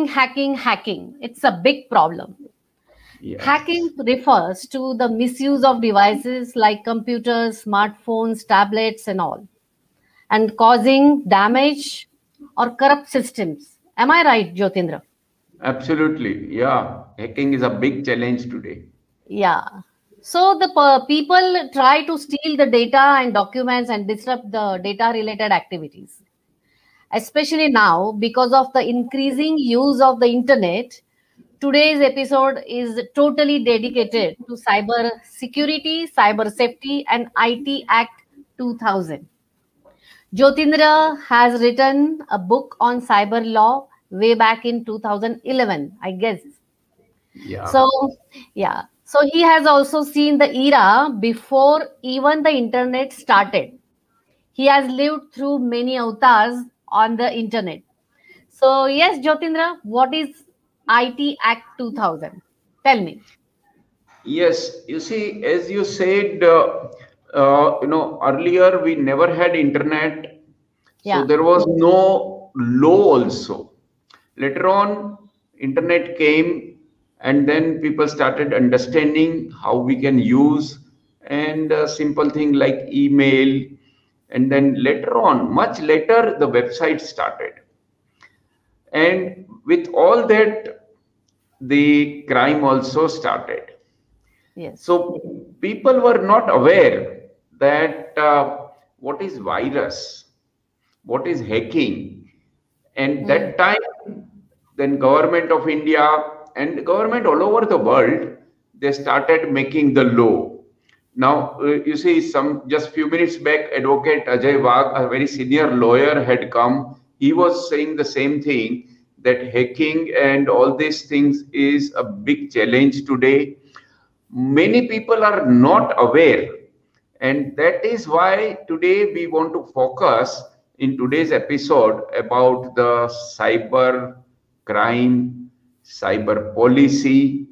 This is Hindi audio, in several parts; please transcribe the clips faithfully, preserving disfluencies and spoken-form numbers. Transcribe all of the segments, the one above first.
hacking, hacking. It's a big problem. Yes. Hacking refers to the misuse of devices like computers, smartphones, tablets, and all, and causing damage or corrupt systems. Am I right, Jyotindra? Absolutely. Yeah. Hacking is a big challenge today. Yeah. So the per- people try to steal the data and documents and disrupt the data related activities. Especially now, because of the increasing use of the internet, today's episode is totally dedicated to cyber security, cyber safety, and I T Act two thousand. Jyotindra has written a book on cyber law way back in two thousand eleven, I guess. Yeah. So, yeah. So he has also seen the era before even the internet started. He has lived through many avatars on the internet. So, yes, Jyotindra, what is I T Act two thousand? Tell me. Yes. You see, as you said, uh, uh, you know, earlier we never had internet, so Yeah. there was no law also. Later on, internet came, and then people started understanding how we can use and a simple thing like email. And then later on, much later, the website started. And with all that, the crime also started. Yes. So people were not aware that uh, what is virus, what is hacking, and Hmm. that time, then government of India and government all over the world, they started making the law. Now uh, you see, some just few minutes back, Advocate Ajay Wagh, a very senior lawyer, had come. He was saying the same thing, that hacking and all these things is a big challenge today. Many people are not aware, and that is why today we want to focus in today's episode about the cyber crime, cyber policy,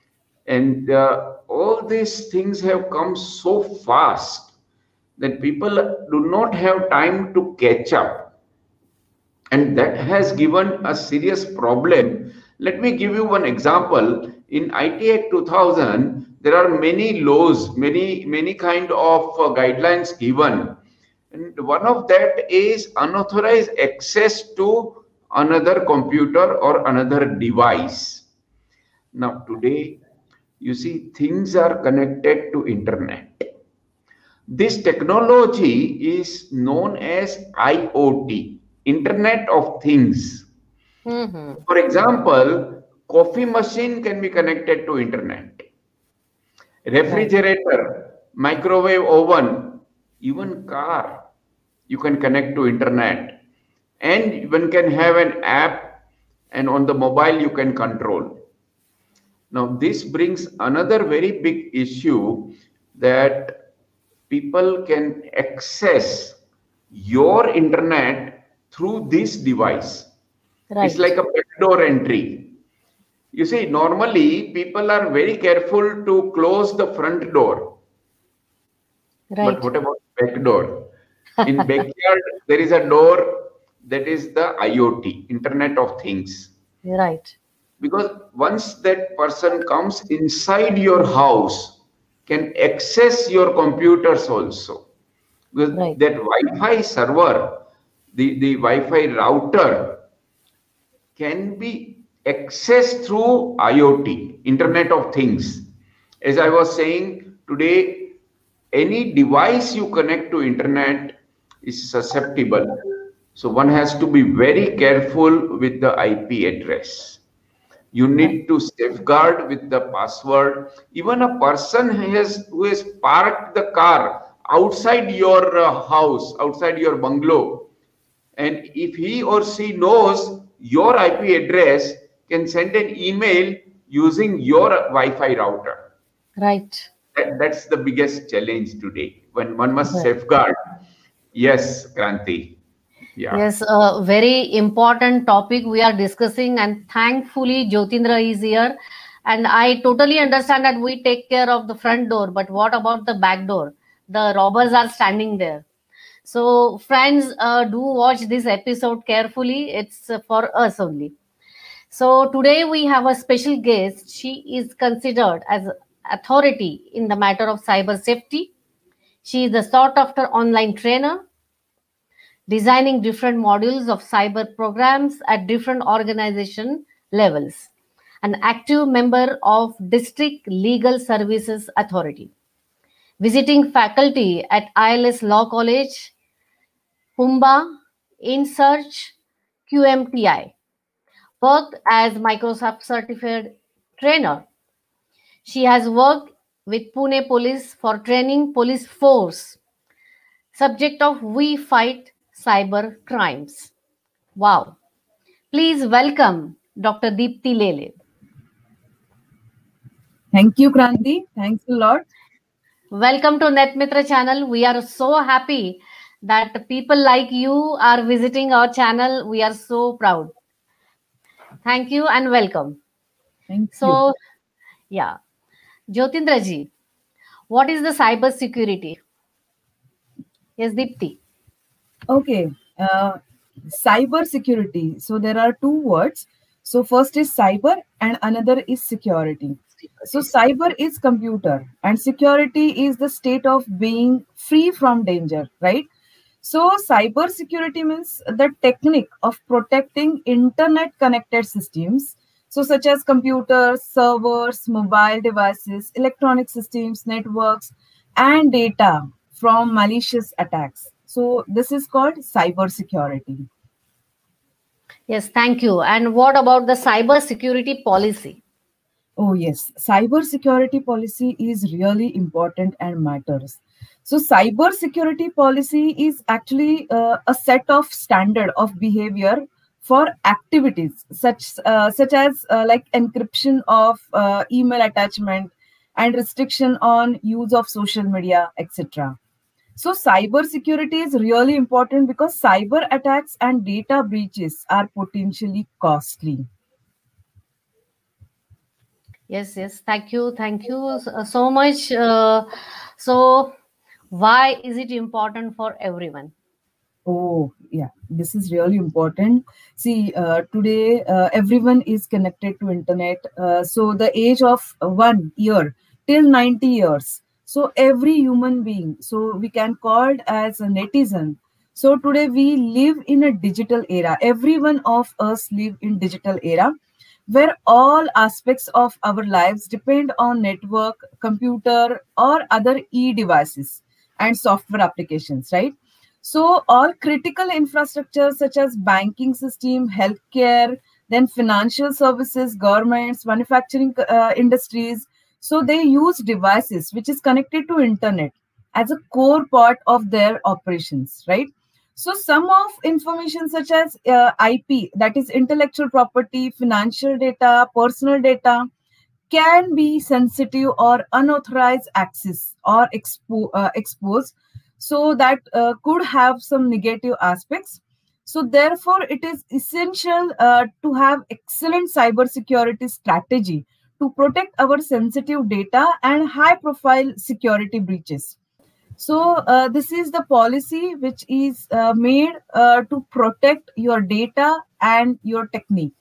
and uh, all these things have come so fast that people do not have time to catch up, and that has given a serious problem. Let me give you one example. In I T Act two thousand, there are many laws, many many kind of uh, guidelines given, and one of that is unauthorized access to another computer or another device. Now today, you see, things are connected to internet. This technology is known as I O T, Internet of Things. Hmm. For example, coffee machine can be connected to internet, Right. refrigerator, microwave oven, even car, you can connect to internet, and one can have an app, and on the mobile you can control. Now, this brings another very big issue, that people can access your internet through this device. It's Right. like a backdoor entry. You see, normally people are very careful to close the front door, but Right. what about back door? In backyard, there is a door, that is the I O T, Internet of Things. Right. Because once that person comes inside your house, can access your computers also. Because Right. that Wi-Fi server, the, the Wi-Fi router can be accessed through I O T, Internet of Things. As I was saying today, any device you connect to internet is susceptible. So one has to be very careful with the I P address. You Right. need to safeguard with the password. Even a person who has who has parked the car outside your uh, house, outside your bungalow, and if he or she knows your I P address, can send an email using your Wi-Fi router. Right. That, that's the biggest challenge today, when one must Right. safeguard. Yes, Kranti. Yeah. Yes, a very important topic we are discussing, and thankfully, Jyotindra is here. And I totally understand that we take care of the front door, but what about the back door? The robbers are standing there. So, friends, uh, do watch this episode carefully. It's uh, for us only. So today we have a special guest. She is considered as authority in the matter of cyber safety. She is a sought after online trainer, designing different modules of cyber programs at different organization levels. An active member of District Legal Services Authority. Visiting faculty at I L S Law College, Pumba, InSearch, Q M T I. Worked as Microsoft certified trainer. She has worked with Pune Police for training police force. Subject of We Fight Cyber Crimes. Wow. Please welcome Doctor Deepti Lele. Thank you, Kranti. Thanks a lot. Welcome to NetMitra channel. We are so happy that people like you are visiting our channel. We are so proud. Thank you and welcome. Thank so, you. yeah. Jyotindra ji, what is the cyber security? Yes, Deepti. Okay. Uh, cyber security. So there are two words. So first is cyber and another is security. So cyber is computer and security is the state of being free from danger, right? So cyber security means the technique of protecting internet connected systems. So such as computers, servers, mobile devices, electronic systems, networks, and data from malicious attacks. So this is called cyber security. Yes, thank you. And what about the cyber security policy? Oh yes, cyber security policy is really important and matters. So cyber security policy is actually uh, a set of standard of behavior for activities such uh, such as uh, like encryption of uh, email attachment and restriction on use of social media, et cetera. So cyber security is really important because cyber attacks and data breaches are potentially costly. Yes, yes. Thank you. Thank you so, so much. Uh, so why is it important for everyone? Oh, yeah, this is really important. See, uh, today uh, everyone is connected to internet. Uh, so the age of one year till ninety years. So every human being, so we can call it as a netizen. So today we live in a digital era. Every one of us live in digital era where all aspects of our lives depend on network, computer, or other e-devices and software applications, right? So all critical infrastructure such as banking system, healthcare, then financial services, governments, manufacturing uh, industries, so they use devices which is connected to internet as a core part of their operations, right? So some of information such as uh, I P, that is intellectual property, financial data, personal data, can be sensitive or unauthorized access or expo- uh, exposed, so that uh, could have some negative aspects. So therefore it is essential uh, to have excellent cybersecurity strategy to protect our sensitive data and high profile security breaches. So uh, this is the policy which is uh, made uh, to protect your data and your technique.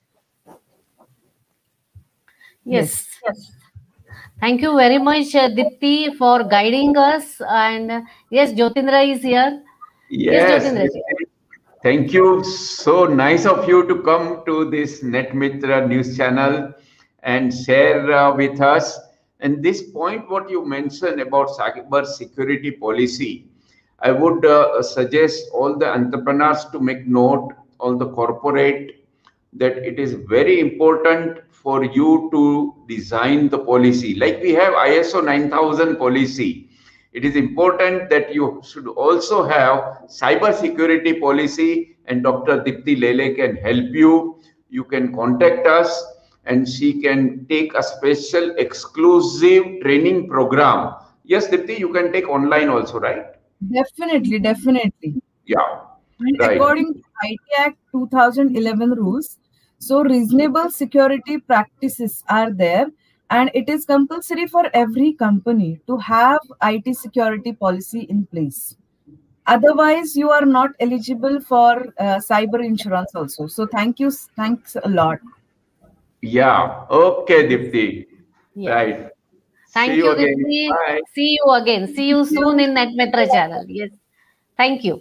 Yes. Yes. Thank you very much, uh, Dipti, for guiding us. And uh, yes, Jyotindra is here. Yes. Yes, Jyotindra. Thank you. So nice of you to come to this NetMitra news channel and share uh, with us. And this point, what you mentioned about cyber security policy, I would uh, suggest all the entrepreneurs to make note, all the corporate, that it is very important for you to design the policy. Like we have I S O nine thousand policy. It is important that you should also have cyber security policy, and Doctor Deepti Lele can help you. You can contact us and she can take a special exclusive training program. Yes, Deepti, you can take online also, right? Definitely, definitely. Yeah. And Right. according to I T Act two thousand eleven rules, so reasonable security practices are there, and it is compulsory for every company to have I T security policy in place. Otherwise, you are not eligible for uh, cyber insurance also. So thank you. Thanks a lot. Yeah. Okay, Dipti. Yes. Right. See Thank you you, again. Dipti. Bye. See you again. See you soon in NetMetra channel. Yes. Thank you.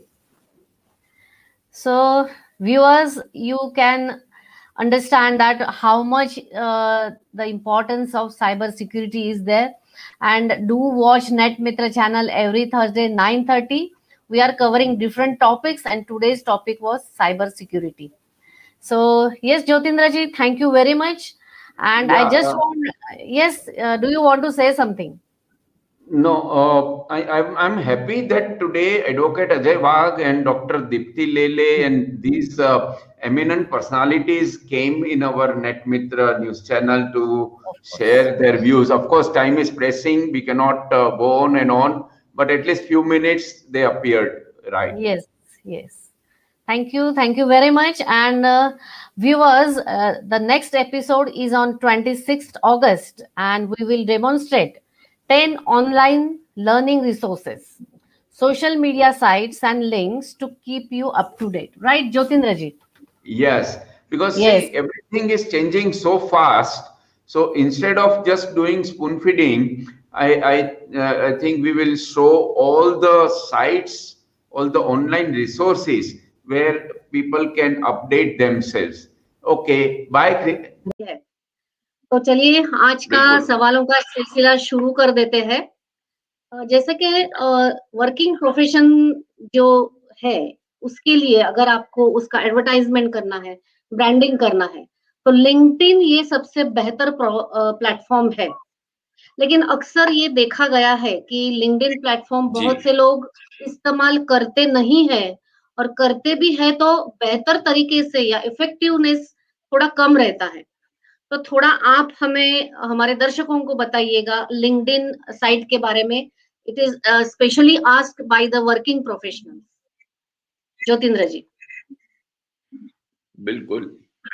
So, viewers, you can understand that how much uh, the importance of cyber security is there. And do watch NetMetra channel every Thursday nine thirty. We are covering different topics, and today's topic was cyber security. So, yes, Jyotindra ji, thank you very much. And I Yeah. just Uh, want, yes, uh, do you want to say something? No, uh, I, I'm, I'm happy that today Advocate Ajay Wagh and Doctor Dipti Lele and these uh, eminent personalities came in our NetMitra news channel to Of course. share their views. Of course, time is pressing. We cannot uh, go on and on, but at least few minutes they appeared, right? Yes, yes. Thank you. Thank you very much. And uh, viewers, uh, the next episode is on twenty-sixth August, and we will demonstrate ten online learning resources, social media sites, and links to keep you up to date. Right, Jyotindraji? Yes, because Yes. see, everything is changing so fast. So instead of just doing spoon feeding, I I, uh, I think we will show all the sites, all the online resources where people can update themselves. Okay, bye. Kri- है। तो चलिए आज का बिल्कुल सवालों का सिलसिला शुरू कर देते हैं। अ, जैसे कि वर्किंग प्रोफेशन जो है उसके लिए अगर आपको उसका एडवर्टाइजमेंट करना है, ब्रांडिंग करना है, तो लिंक्डइन ये सबसे बेहतर प्लेटफॉर्म है। लेकिन अक्सर ये देखा गया है कि लिंक्डइन प्लेटफॉर्म जी बहुत से लोग इस्तेमाल करते नहीं है, और करते भी है तो बेहतर तरीके से या इफेक्टिवनेस थोड़ा कम रहता है। तो थोड़ा आप हमें हमारे दर्शकों को बताइएगा लिंक्डइन साइट के बारे में। It is specially asked by the working professionals. Jyotindra ji. बिल्कुल।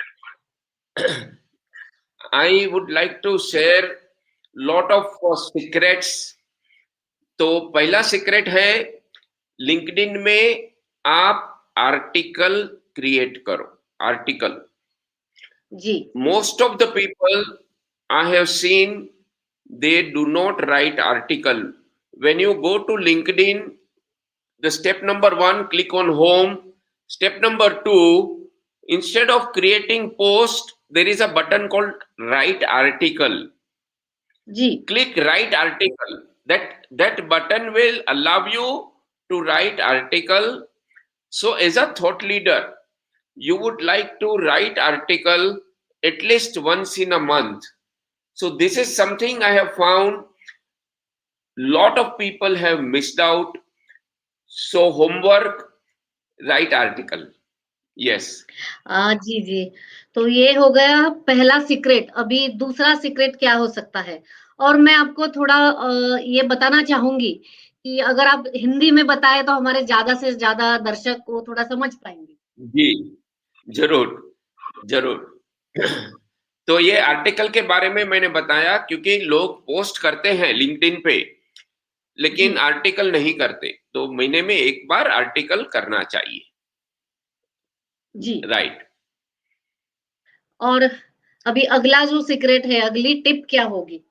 I would like to share lot of secrets. तो पहला सीक्रेट है लिंक्डइन में आप आर्टिकल क्रिएट करो। आर्टिकल जी most of the people I have seen, they do not write article. When you go to LinkedIn, the step number one, click on home. Step number two, instead of creating post, there is a button called write article. जी Click write article. That that button will allow you to write article. So as a thought leader, you would like to write article at least once in a month. So this is something I have found lot of people have missed out. So homework, write article. Yes. आ, जी जी तो ये हो गया पहला सीक्रेट। अभी दूसरा सीक्रेट क्या हो सकता है? और मैं आपको थोड़ा आ, ये बताना चाहूंगी कि अगर आप हिंदी में बताए तो हमारे ज्यादा से ज्यादा दर्शक को थोड़ा समझ पाएंगे। जी जरूर जरूर। तो ये आर्टिकल के बारे में मैंने बताया क्योंकि लोग पोस्ट करते हैं लिंक्डइन पे, लेकिन आर्टिकल नहीं करते। तो महीने में एक बार आर्टिकल करना चाहिए। जी राइट। और अभी अगला जो सीक्रेट है, अगली टिप क्या होगी?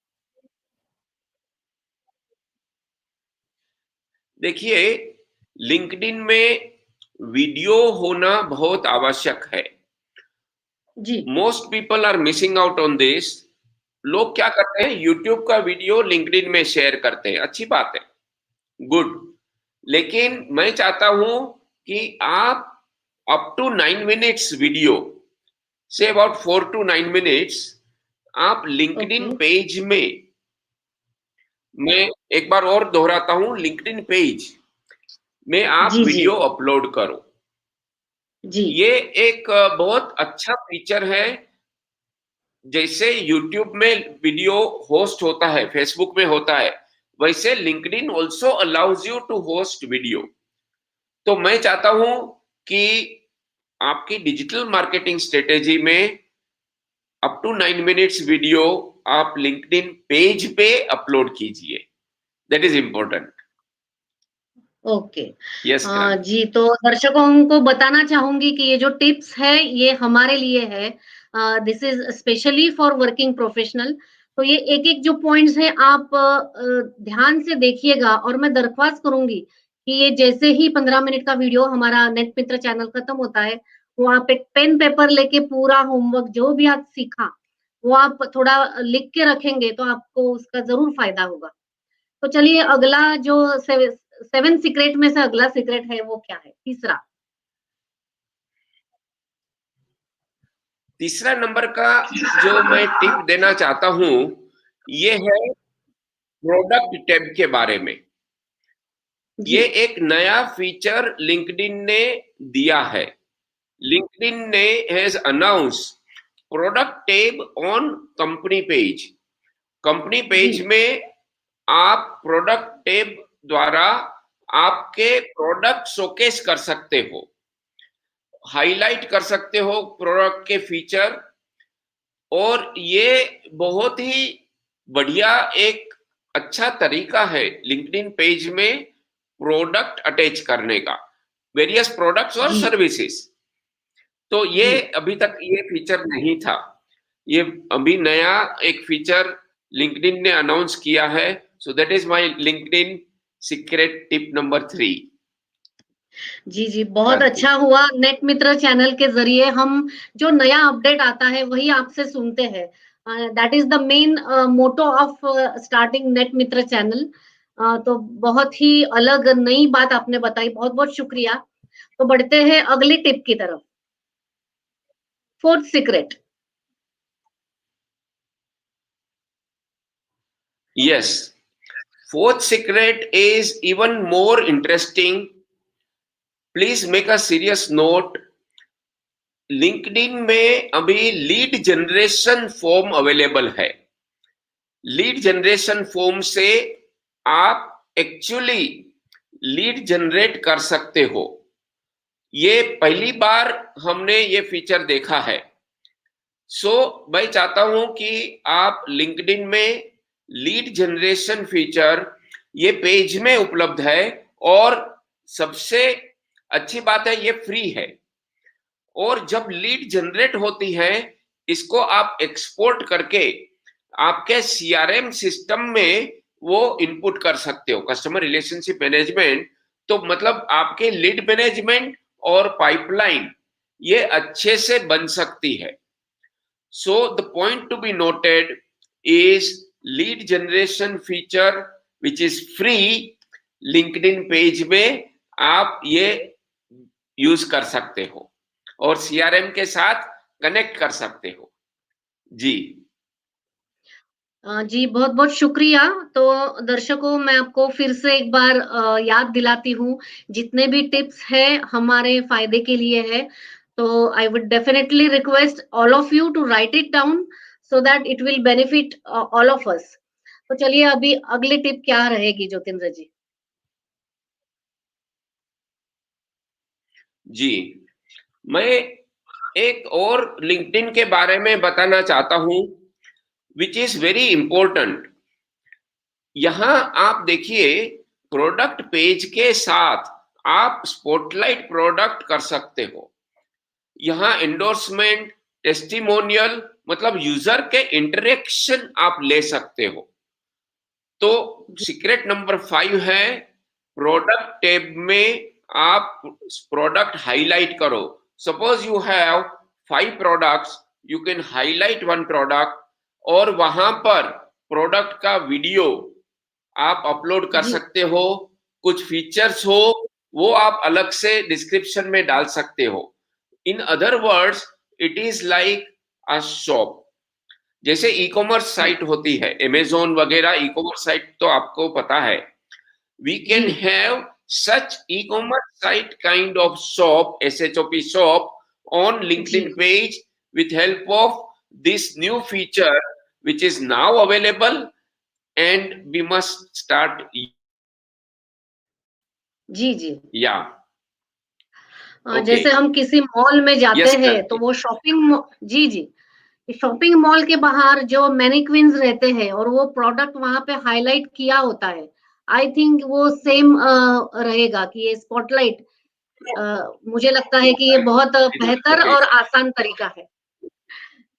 देखिए लिंक्डइन में वीडियो होना बहुत आवश्यक है। जी most people are missing out on this. लोग क्या करते हैं, यूट्यूब का वीडियो लिंक्डइन में शेयर करते हैं, अच्छी बात है, गुड। लेकिन मैं चाहता हूं कि आप up to nine minutes video से about four to nine minutes आप लिंक्डइन ओके पेज में, मैं एक बार और दोहराता हूं, लिंक्डइन पेज में आप जी जी वीडियो अपलोड करो। जी ये एक बहुत अच्छा फीचर है। जैसे यूट्यूब में वीडियो होस्ट होता है, फेसबुक में होता है, वैसे LinkedIn also allows you to host video. तो मैं चाहता हूं कि आपकी डिजिटल मार्केटिंग स्ट्रेटेजी में up to nine minutes video आप लिंक्डइन पेज पे अपलोड कीजिए। That is important. Okay yes ah, Kranti. Ji तो दर्शकों को बताना चाहूंगी कि ये जो टिप्स है ये हमारे लिए है, this is specially for working professional. तो ये एक एक जो पॉइंट्स हैं आप uh, ध्यान से देखिएगा, और मैं दरख्वास्त करूंगी कि ये जैसे ही पंद्रह मिनट का वीडियो हमारा नेट मित्र चैनल खत्म होता है, वो आप एक पेन पेपर लेके पूरा होमवर्क जो भी आप सीखा वो आप थोड़ा लिख के रखेंगे तो आपको उसका जरूर फायदा होगा। तो चलिए अगला जो सेवन सीक्रेट में से अगला सीक्रेट है वो क्या है, तीसरा? तीसरा नंबर का जो मैं टिप देना चाहता हूं ये है प्रोडक्ट टैब के बारे में। ये एक नया फीचर लिंक्डइन ने दिया है। लिंक्डइन ने has announce product tab on company page. Company page में आप प्रोडक्ट टैब द्वारा आपके प्रोडक्ट शोकेस कर सकते हो, हाईलाइट कर सकते हो प्रोडक्ट के फीचर, और ये बहुत ही बढ़िया एक अच्छा तरीका है लिंक्डइन पेज में प्रोडक्ट अटैच करने का, वेरियस प्रोडक्ट्स और सर्विसेज। तो ये अभी तक ये फीचर नहीं था, ये अभी नया एक फीचर लिंक्डइन ने अनाउंस किया है। So that is my LinkedIn secret tip number three. जी जी, बहुत अच्छा हुआ नेट मित्र चैनल के जरिए हम जो नया अपडेट आता है वही आपसे सुनते हैं। That is the main motto of starting net Mitra channel. तो बहुत ही अलग नई बात आपने बताई, बहुत बहुत शुक्रिया। तो बढ़ते हैं अगली टिप की तरफ, fourth secret. Yes, fourth secret is even more interesting. Please make a serious note. LinkedIn में अभी लीड जनरेशन फॉर्म अवेलेबल है। लीड जनरेशन फॉर्म से आप एक्चुअली लीड जनरेट कर सकते हो। ये पहली बार हमने ये फीचर देखा है। सो so, मैं चाहता हूं कि आप लिंक्डइन में लीड जनरेशन फीचर ये पेज में उपलब्ध है, और सबसे अच्छी बात है ये फ्री है। और जब लीड जनरेट होती है इसको आप एक्सपोर्ट करके आपके सीआरएम सिस्टम में वो इनपुट कर सकते हो, कस्टमर रिलेशनशिप मैनेजमेंट। तो मतलब आपके लीड मैनेजमेंट और पाइपलाइन ये अच्छे से बन सकती है। So the point to be noted is lead generation feature which is free. LinkedIn page में आप ये यूज कर सकते हो और सीआरएम के साथ कनेक्ट कर सकते हो। जी जी, बहुत बहुत शुक्रिया। तो दर्शकों, मैं आपको फिर से एक बार याद दिलाती हूँ, जितने भी टिप्स हैं हमारे फायदे के लिए है। तो I would definitely request all of you to write it down so that it will benefit all of us. तो चलिए अभी अगली टिप क्या रहेगी ज्योतिन्द्र जी? जी, मैं एक और लिंक्डइन के बारे में बताना चाहता हूं विच इज वेरी इंपॉर्टेंट। यहां आप देखिए, प्रोडक्ट पेज के साथ आप स्पॉटलाइट प्रोडक्ट कर सकते हो। यहां एंडोर्समेंट, टेस्टिमोनियल, मतलब यूजर के इंटरेक्शन आप ले सकते हो। तो सीक्रेट नंबर फाइव है, प्रोडक्ट टैब में आप प्रोडक्ट हाईलाइट करो। Suppose you have five products, you can highlight one product और वहां पर प्रोडक्ट का वीडियो आप अपलोड कर सकते हो। कुछ फीचर्स हो वो आप अलग से डिस्क्रिप्शन में डाल सकते हो। In other words, it is like a shop. जैसे ई कॉमर्स साइट होती है, अमेजोन वगैरह ई कॉमर्स साइट तो आपको पता है। We can have such e-commerce site kind of shop, S H O P shop, on LinkedIn page with help of this new feature which is now available, and we must start. जी जी या okay. जैसे हम किसी मॉल में जाते yes, हैं तो वो शॉपिंग जी जी शॉपिंग मॉल के बाहर जो मैनिक्विन्स रहते हैं और वो प्रोडक्ट वहां पे हाईलाइट किया होता है, आई थिंक वो सेम रहेगा कि ये स्पॉटलाइट। मुझे लगता है कि ये बहुत बेहतर और आसान तरीका है।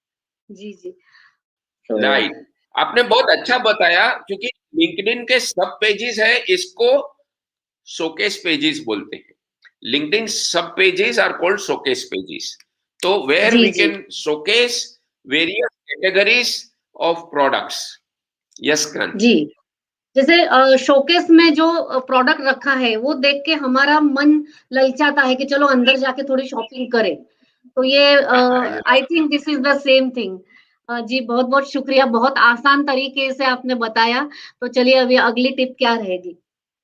जी जी। Right right. आपने बहुत अच्छा बताया, क्योंकि लिंक्डइन के सब पेजेस है, इसको शोकेस पेजेस बोलते हैं। लिंक्डइन सब pages are called showcase pages. तो where we can showcase various categories of products. Yes Kranti ji, जैसे शोकेस में जो प्रोडक्ट रखा है वो देख के हमारा मन ललचाता है कि चलो अंदर जाके थोड़ी शॉपिंग करें। तो ये I think this is the same thing. जी बहुत बहुत शुक्रिया, बहुत आसान तरीके से आपने बताया। तो चलिए अभी अगली टिप क्या रहेगी?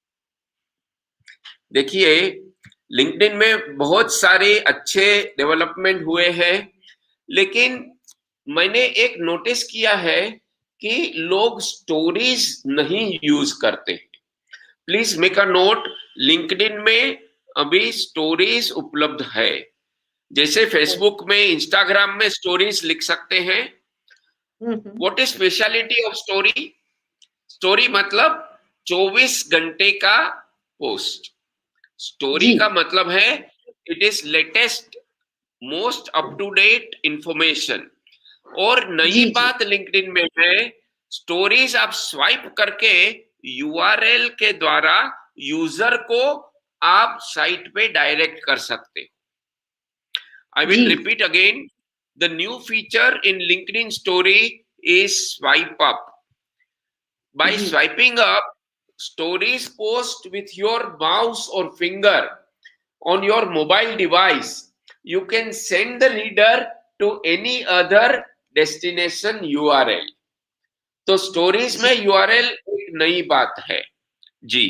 देखिए, लिंक्डइन में बहुत सारे अच्छे डेवलपमेंट हुए हैं, लेकिन मैंने एक नोटिस किया है कि लोग स्टोरीज नहीं यूज करते। Please make a note, LinkedIn में अभी स्टोरीज उपलब्ध है। जैसे फेसबुक में, इंस्टाग्राम में स्टोरीज लिख सकते हैं। What is speciality of story? Story मतलब चौबीस घंटे का पोस्ट। स्टोरी का मतलब है it is latest, most up to date information. और नई बात लिंक्डइन में है, स्टोरीज आप स्वाइप करके यूआरएल के द्वारा यूजर को आप साइट पे डायरेक्ट कर सकते। I will repeat again, the new feature in LinkedIn story is swipe up. By swiping up, stories post with your mouse or finger on your mobile device. You can send the reader to any other destination U R L. तो स्टोरीज में यूआरएल एक नई बात है जी।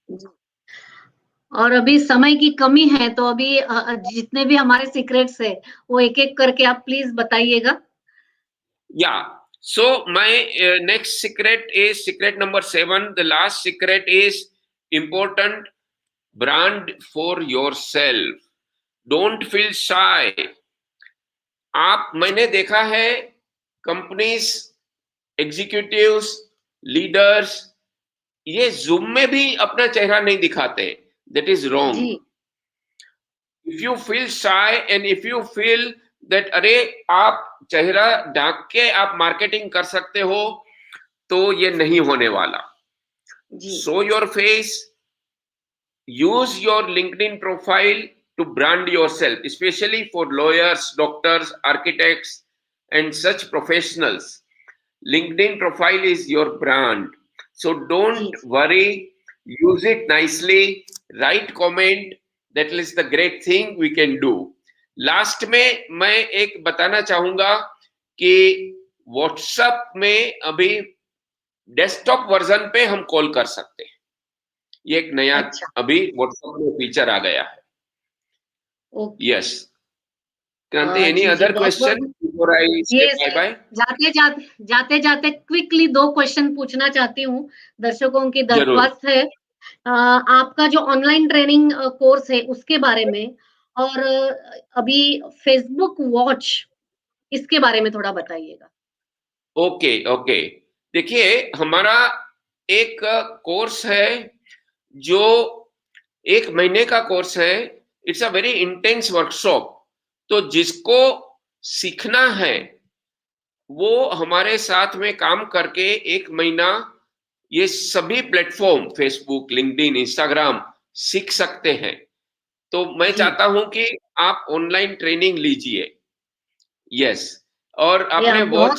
और अभी समय की कमी है, तो अभी जितने भी हमारे सीक्रेट्स है वो एक एक करके आप प्लीज बताइएगा। या So my uh, next secret is secret number seven. The last secret is important. Brand for yourself. Don't feel shy. आप, मैंने देखा है कंपनीज, एग्जीक्यूटिव्स, लीडर्स ये जूम में भी अपना चेहरा नहीं दिखाते। That is wrong. If you feel shy and if you feel that अरे आप चेहरा ढक के आप मार्केटिंग कर सकते हो, तो ये नहीं होने वाला। Show your face, use your LinkedIn profile to brand yourself, especially for lawyers, doctors, architects, and such professionals. LinkedIn profile is your brand. So don't worry, use it nicely, write comment. That is the great thing we can do. Last में मैं एक बताना चाहूंगा कि व्हाट्सएप में अभी डेस्कटॉप वर्जन पे हम कॉल कर सकते हैं। ये एक नया अच्छा। अभी व्हाट्सएप में फीचर आ गया है। Yes Kranti, any other question before I say bye bye? जाते जाते जाते जाते क्विकली दो क्वेश्चन पूछना चाहती हूँ, दर्शकों की दरख्वास्त है। आ, आपका जो ऑनलाइन ट्रेनिंग कोर्स है उसके बारे में, और अभी फेसबुक वॉच, इसके बारे में थोड़ा बताइएगा। ओके ओके, देखिए हमारा एक कोर्स है जो एक महीने का कोर्स है। It's a very intense workshop. तो जिसको सीखना है वो हमारे साथ में काम करके एक महीना ये सभी प्लेटफॉर्म फेसबुक, लिंक्डइन, इंस्टाग्राम सीख सकते हैं। तो मैं चाहता हूं कि आप ऑनलाइन ट्रेनिंग लीजिए। यस, और आपने वॉच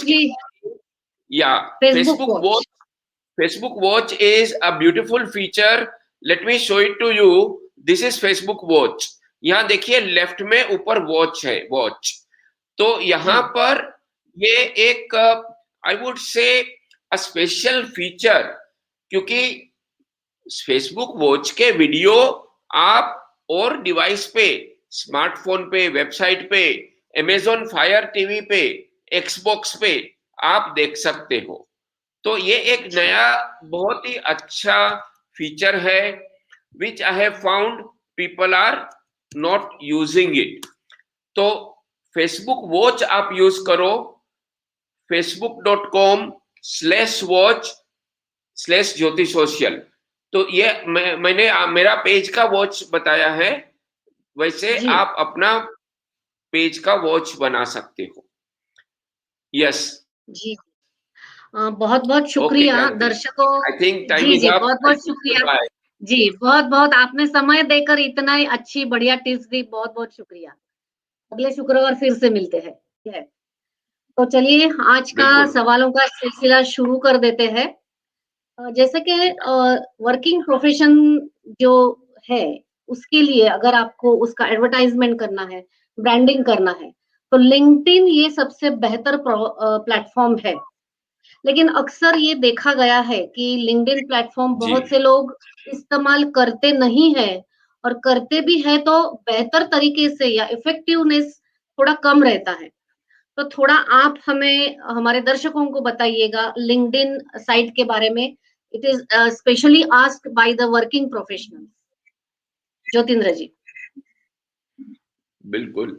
या Facebook watch, Facebook watch is a beautiful feature. Let me show it to you. This is Facebook watch. यहाँ देखिए लेफ्ट में ऊपर वॉच है, वॉच। तो यहाँ पर ये एक I would say a special feature, क्योंकि फेसबुक वॉच के वीडियो आप और डिवाइस पे, स्मार्टफोन पे, वेबसाइट पे, अमेज़न फायर टीवी पे, एक्सबॉक्स पे आप देख सकते हो। तो ये एक नया बहुत ही अच्छा फीचर है which I have found people are not using it. तो फेसबुक वॉच आप यूज करो, Facebook dot com slash watch slash Jyoti social. तो ये मैं, मैंने मेरा पेज का वॉच बताया है, वैसे आप अपना पेज का वॉच बना सकते हो। यस जी बहुत बहुत शुक्रिया दर्शकों। आई थिंक टाइम जी इज जी अप। बहुत बहुत शुक्रिया जी, बहुत बहुत आपने समय देकर इतना ही अच्छी बढ़िया टिप्स दी, बहुत बहुत शुक्रिया। अगले शुक्रवार फिर से मिलते हैं। तो चलिए आज का सवालों का सिलसिला शुरू कर देते हैं। जैसे कि वर्किंग प्रोफेशन जो है उसके लिए अगर आपको उसका एडवर्टाइजमेंट करना है, ब्रांडिंग करना है, तो लिंक्डइन ये सबसे बेहतर प्लेटफॉर्म है। लेकिन अक्सर ये देखा गया है कि लिंक्डइन प्लेटफॉर्म बहुत से लोग इस्तेमाल करते नहीं है, और करते भी है तो बेहतर तरीके से या इफेक्टिवनेस थोड़ा कम रहता है। तो थोड़ा आप हमें हमारे दर्शकों को बताइएगा लिंक्डइन साइट के बारे में। It is specially asked by the working professionals. Jyotindra ji. बिल्कुल।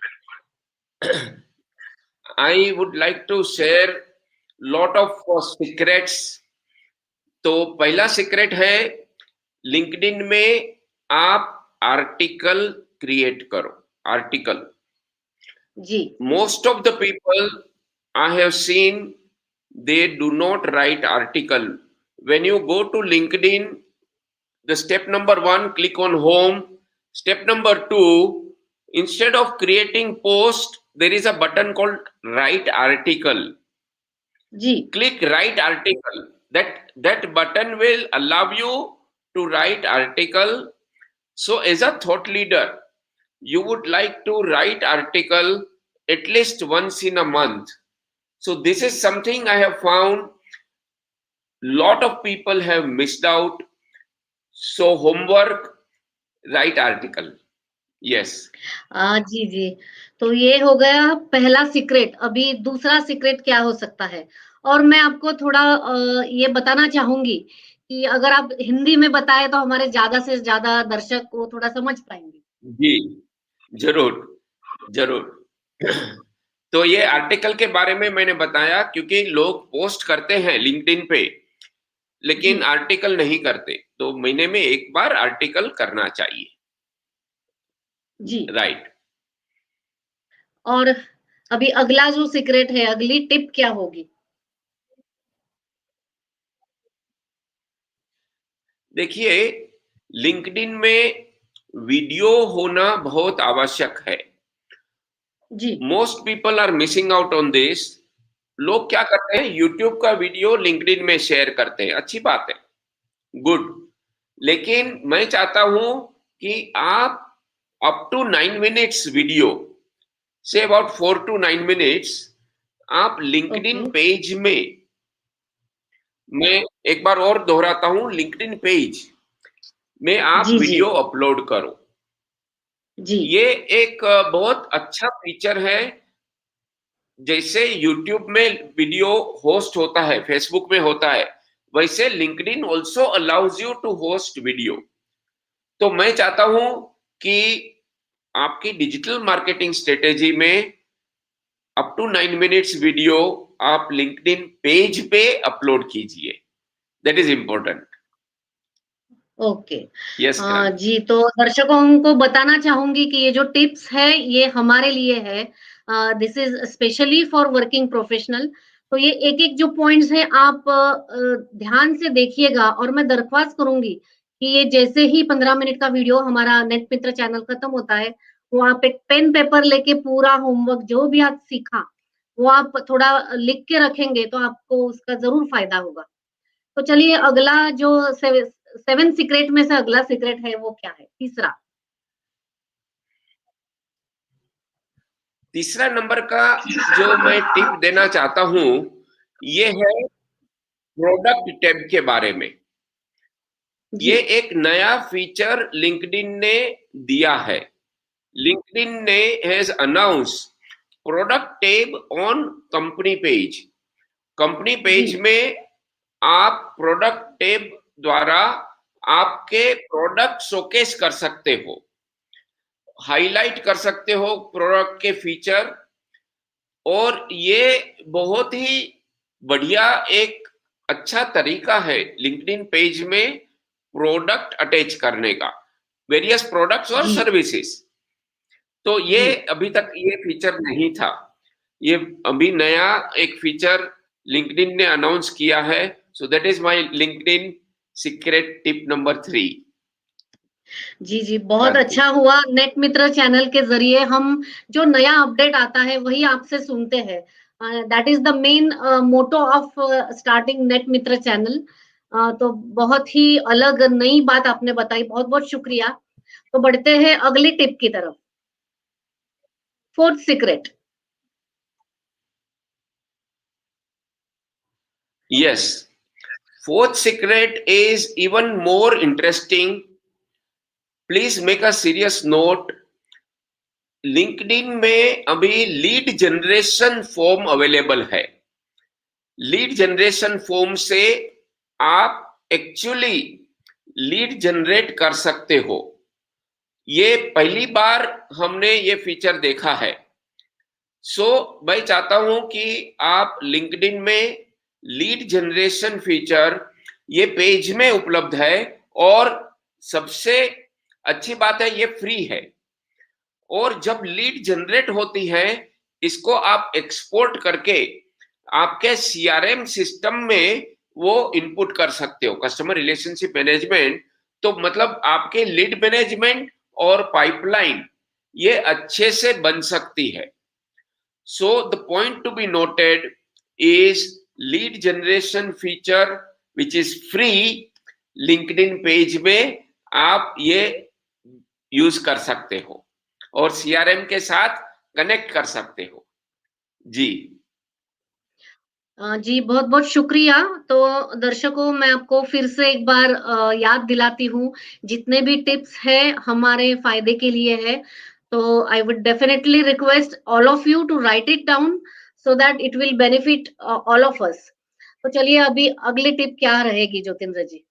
I would like to share lot of secrets. तो पहला सीक्रेट है लिंक्डइन में आप आर्टिकल क्रिएट करो। आर्टिकल जी most of the people I have seen they do not write article. When you go to LinkedIn, the step number one, click on home. Step number two, instead of creating post, there is a button called write article. जी. Click write article. That that button will allow you to write article. So as a thought leader, you would like to write article at least once in a month. So this is something I have found lot of people have missed out. So homework, write article. Yes जी जी, तो ये हो गया पहला सीक्रेट। अभी दूसरा सीक्रेट क्या हो सकता है? और मैं आपको थोड़ा आ, ये बताना चाहूंगी कि अगर आप हिंदी में बताए तो हमारे ज्यादा से ज्यादा दर्शक को थोड़ा समझ पाएंगे। जी जरूर जरूर। तो ये आर्टिकल के बारे में मैंने बताया क्योंकि लोग पोस्ट करते हैं लिंक्डइन पे, लेकिन आर्टिकल नहीं करते। तो महीने में एक बार आर्टिकल करना चाहिए। जी राइट। और अभी अगला जो सीक्रेट है, अगली टिप क्या होगी? देखिए, लिंक्डइन में वीडियो होना बहुत आवश्यक है। जी most people are missing out on this. लोग क्या करते हैं, यूट्यूब का वीडियो लिंक्डइन में शेयर करते हैं, अच्छी बात है, गुड। लेकिन मैं चाहता हूं कि आप up to nine minutes video से about four to nine minutes आप लिंक्डइन पेज में, मैं एक बार और दोहराता हूं, लिंक्डइन पेज में आप जी, वीडियो जी. अपलोड करो। जी ये एक बहुत अच्छा फीचर है। जैसे यूट्यूब में वीडियो होस्ट होता है, फेसबुक में होता है, वैसे LinkedIn also allows you to host video. तो मैं चाहता हूं कि आपकी डिजिटल मार्केटिंग स्ट्रेटेजी में up to nine minutes video आप लिंक्डइन पेज पे अपलोड कीजिए। That is important. Okay yes जी, तो दर्शकों को बताना चाहूंगी कि ये जो टिप्स है ये हमारे लिए है। This is specially for working professional. तो ये एक एक जो पॉइंट्स हैं आप uh, ध्यान से देखिएगा, और मैं दरख्वास्त करूंगी कि ये जैसे ही पंद्रह मिनट का वीडियो हमारा नेट मित्र चैनल खत्म होता है, वो आप एक पेन पेपर लेके पूरा होमवर्क जो भी आप सीखा वो आप थोड़ा लिख के रखेंगे तो आपको उसका जरूर फायदा होगा। तो चलिए अगला जो से, सेवन सीक्रेट में से अगला सीक्रेट है वो क्या है? तीसरा तीसरा नंबर का जो मैं टिप देना चाहता हूं ये है प्रोडक्ट टैब के बारे में। ये एक नया फीचर लिंक्डइन ने दिया है। लिंक्डइन ने has announce product tab on company page. Company page में आप प्रोडक्ट टैब द्वारा आपके प्रोडक्ट शोकेस कर सकते हो, हाईलाइट कर सकते हो प्रोडक्ट के फीचर। और ये बहुत ही बढ़िया एक अच्छा तरीका है लिंक्डइन पेज में प्रोडक्ट अटैच करने का, वेरियस प्रोडक्ट्स और सर्विसेज। तो ये अभी तक ये फीचर नहीं था, ये अभी नया एक फीचर लिंक्डइन ने अनाउंस किया है. So that is my LinkedIn secret tip number three. जी जी, बहुत अच्छा हुआ. नेट मित्र चैनल के जरिए हम जो नया अपडेट आता है वही आपसे सुनते हैं. That is the main motto of starting net Mitra channel. तो बहुत ही अलग नई बात आपने बताई, बहुत बहुत शुक्रिया. तो बढ़ते हैं अगली टिप की तरफ. Fourth secret. Yes, fourth secret is even more interesting. Please make a serious note. LinkedIn में अभी लीड जनरेशन फॉर्म अवेलेबल है. लीड जनरेशन फॉर्म से आप एक्चुअली लीड जनरेट कर सकते हो. ये पहली बार हमने ये फीचर देखा है. सो so, मैं चाहता हूं कि आप लिंक्डइन में लीड जनरेशन फीचर ये पेज में उपलब्ध है, और सबसे अच्छी बात है ये फ्री है. और जब लीड जनरेट होती है, इसको आप एक्सपोर्ट करके आपके सीआरएम सिस्टम में वो इनपुट कर सकते हो, कस्टमर रिलेशनशिप मैनेजमेंट. तो मतलब आपके लीड मैनेजमेंट और पाइपलाइन ये अच्छे से बन सकती है. So the point to be noted is lead generation feature which is free. LinkedIn page में आप ये यूज कर सकते हो और सीआरएम के साथ कनेक्ट कर सकते हो. जी जी, बहुत बहुत शुक्रिया. तो दर्शकों, मैं आपको फिर से एक बार याद दिलाती हूँ, जितने भी टिप्स हैं हमारे फायदे के लिए है. तो I would definitely request all of you to write it down so that it will benefit all of us. तो चलिए, अभी अगली टिप क्या रहेगी ज्योतिंद्र जी?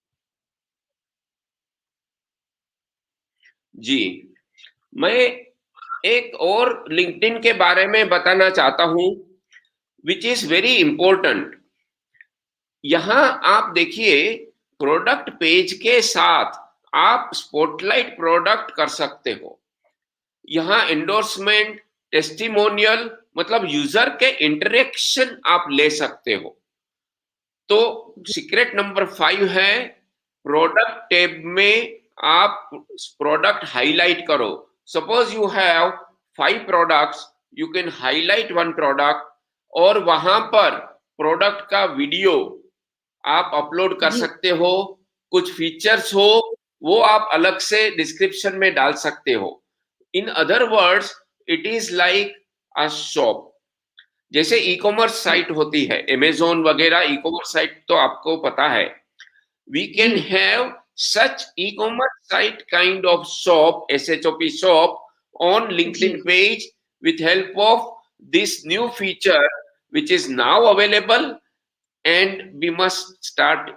जी, मैं एक और लिंक्डइन के बारे में बताना चाहता हूं विच इज वेरी इंपॉर्टेंट. यहां आप देखिए, प्रोडक्ट पेज के साथ आप स्पॉटलाइट प्रोडक्ट कर सकते हो. यहां एंडोर्समेंट, टेस्टिमोनियल, मतलब यूजर के इंटरेक्शन आप ले सकते हो. तो सीक्रेट नंबर फाइव है, प्रोडक्ट टैब में आप प्रोडक्ट हाईलाइट करो. Suppose you have five products, you can highlight one product और वहां पर प्रोडक्ट का वीडियो आप अपलोड कर सकते हो. कुछ फीचर्स हो वो आप अलग से डिस्क्रिप्शन में डाल सकते हो. In other words, it is like a shop. जैसे ई कॉमर्स साइट होती है, अमेजोन वगैरह ई कॉमर्स साइट तो आपको पता है. We can have such e-commerce site kind of shop, S H O P shop, on LinkedIn page with help of this new feature which is now available, and we must start.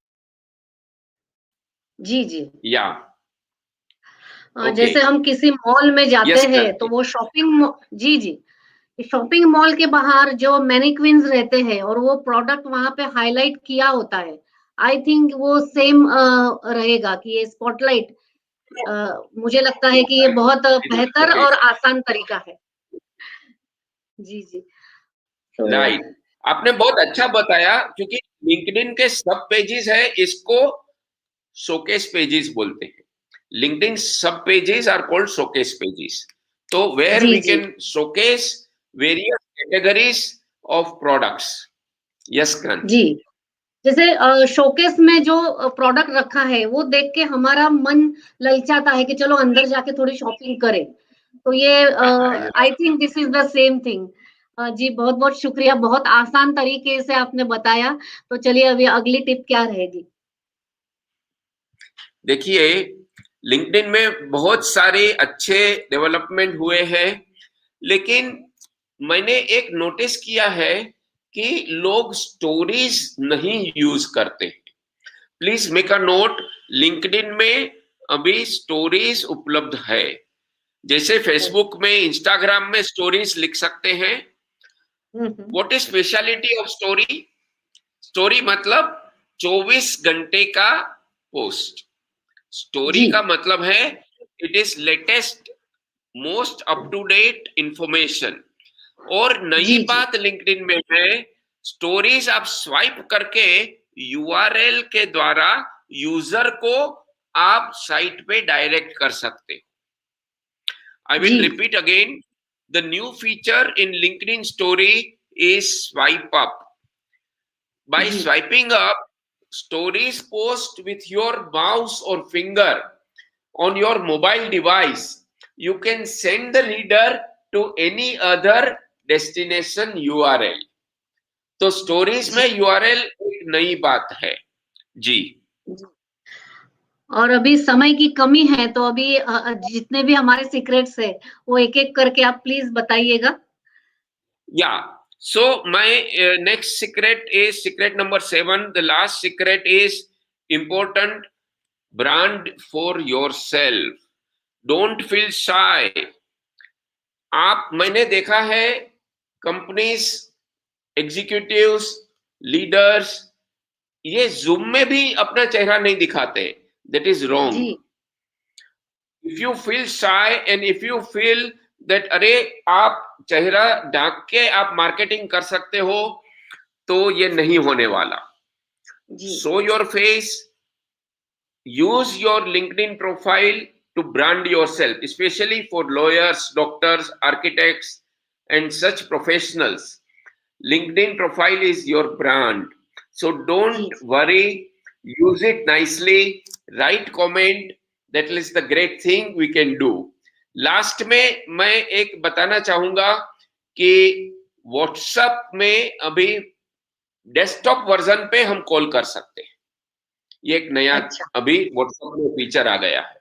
जी जी, या okay. जैसे हम किसी मॉल में जाते yes, हैं तो वो शॉपिंग, जी जी, शॉपिंग मॉल के बाहर जो मैनिक्विन्स रहते हैं और वो प्रोडक्ट वहां पे हाईलाइट किया होता है. आई थिंक वो सेम uh, रहेगा कि ये स्पॉटलाइट. uh, मुझे लगता है कि ये बहुत बेहतर और आसान तरीका है. जी जी, राइट so, आपने बहुत अच्छा बताया, क्योंकि लिंक्डइन के सब पेजेस है, इसको शोकेस पेजेस बोलते हैं. लिंक्डइन सब pages are called showcase pages. तो where we can showcase various categories of products. Yes Kranti ji, जैसे शोकेस में जो प्रोडक्ट रखा है वो देख के हमारा मन ललचाता है कि चलो अंदर जाके थोड़ी शॉपिंग करें. तो ये I think this is the same thing. जी, बहुत बहुत शुक्रिया, बहुत आसान तरीके से आपने बताया. तो चलिए, अभी अगली टिप क्या रहेगी? देखिए, लिंक्डइन में बहुत सारे अच्छे डेवलपमेंट हुए हैं, लेकिन मैंने एक नोटिस किया है कि लोग स्टोरीज नहीं यूज करते. Please make a note, LinkedIn में अभी स्टोरीज उपलब्ध है. जैसे फेसबुक में, इंस्टाग्राम में स्टोरीज लिख सकते हैं. What is speciality of story? Story मतलब चौबीस घंटे का पोस्ट. स्टोरी का मतलब है it is latest, most up to date information. और नई जी, जी। बात लिंक्डइन में है, स्टोरीज आप स्वाइप करके यूआरएल के द्वारा यूजर को आप साइट पे डायरेक्ट कर सकते हो। I will जी। repeat again, the new feature in LinkedIn story is swipe up. By जी। swiping up, stories post with your mouse or finger on your mobile device. You can send the reader to any other destination U R L. तो स्टोरीज में यूआरएल एक नई बात है जी। और अभी समय की कमी है, तो अभी अ, अ, जितने भी हमारे सीक्रेट्स है वो एक एक करके आप प्लीज बताइएगा। या so my next secret is secret number seven. The last secret is important, brand for yourself, don't feel shy. आप, मैंने देखा है कंपनीज, एग्जीक्यूटिव्स, लीडर्स ये जूम में भी अपना चेहरा नहीं दिखाते। That is wrong. If you feel shy and if you feel that अरे आप चेहरा ढक के आप मार्केटिंग कर सकते हो, तो ये नहीं होने वाला। Show your face, use your LinkedIn profile to brand yourself, especially for lawyers, doctors, architects, and such professionals. LinkedIn profile is your brand. So don't worry, use it nicely, write comment. That is the great thing we can do. Last में मैं एक बताना चाहूंगा कि WhatsApp में अभी डेस्कटॉप वर्जन पे हम कॉल कर सकते हैं। ये एक नया अच्छा। अभी WhatsApp में फीचर आ गया है।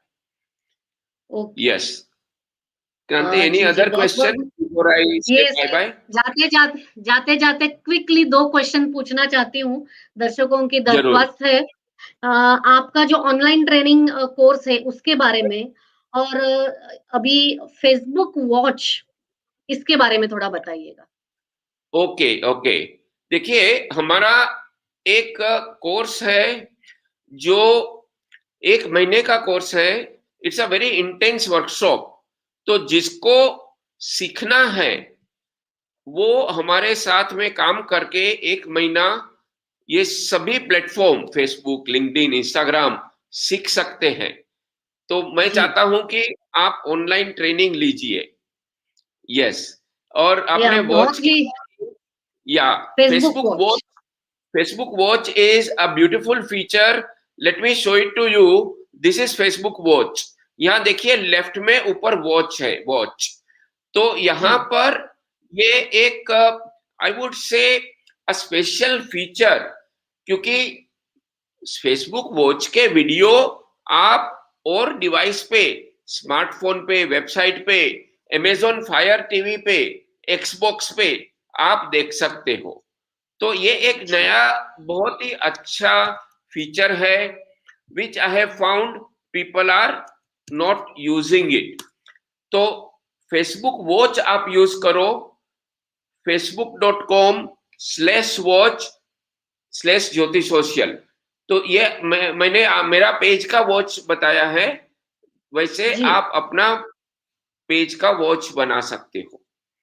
Yes. Kranti, any other question before I say bye bye? जाते जाते जाते जाते क्विकली दो क्वेश्चन पूछना चाहती हूँ, दर्शकों की दरख्वास्त है। आ, आपका जो ऑनलाइन ट्रेनिंग कोर्स है उसके बारे में, और अभी फेसबुक वॉच, इसके बारे में थोड़ा बताइएगा। ओके ओके, देखिए हमारा एक कोर्स है जो एक महीने का कोर्स है। It's a very intense workshop. तो जिसको सीखना है वो हमारे साथ में काम करके एक महीना ये सभी प्लेटफॉर्म फेसबुक, लिंक्डइन, इंस्टाग्राम सीख सकते हैं। तो मैं चाहता हूं कि आप ऑनलाइन ट्रेनिंग लीजिए। यस, और आपने वॉच की या Facebook watch, Facebook watch is a beautiful feature. Let me show it to you. This is Facebook watch. यहाँ देखिए लेफ्ट में ऊपर वॉच है, वॉच। तो यहाँ पर ये एक I would say a special feature, क्योंकि फेसबुक वॉच के वीडियो आप और डिवाइस पे, स्मार्टफोन पे, वेबसाइट पे, अमेजॉन फायर टीवी पे, एक्सबॉक्स पे आप देख सकते हो। तो ये एक नया बहुत ही अच्छा फीचर है which I have found people are not using it. तो फेसबुक वॉच आप यूज करो, Facebook dot com slash watch slash Jyoti social. तो ये मैं, मैंने मेरा पेज का वॉच बताया है, वैसे आप अपना पेज का वॉच बना सकते हो।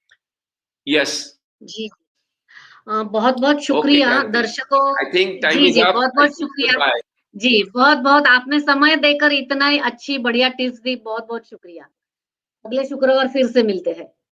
यस जी, बहुत बहुत शुक्रिया दर्शकों। आई थिंक टाइम जी इज जी अप। बहुत बहुत शुक्रिया जी, बहुत बहुत आपने समय देकर इतना ही अच्छी बढ़िया टिप्स दी, बहुत बहुत शुक्रिया। अगले शुक्रवार फिर से मिलते हैं।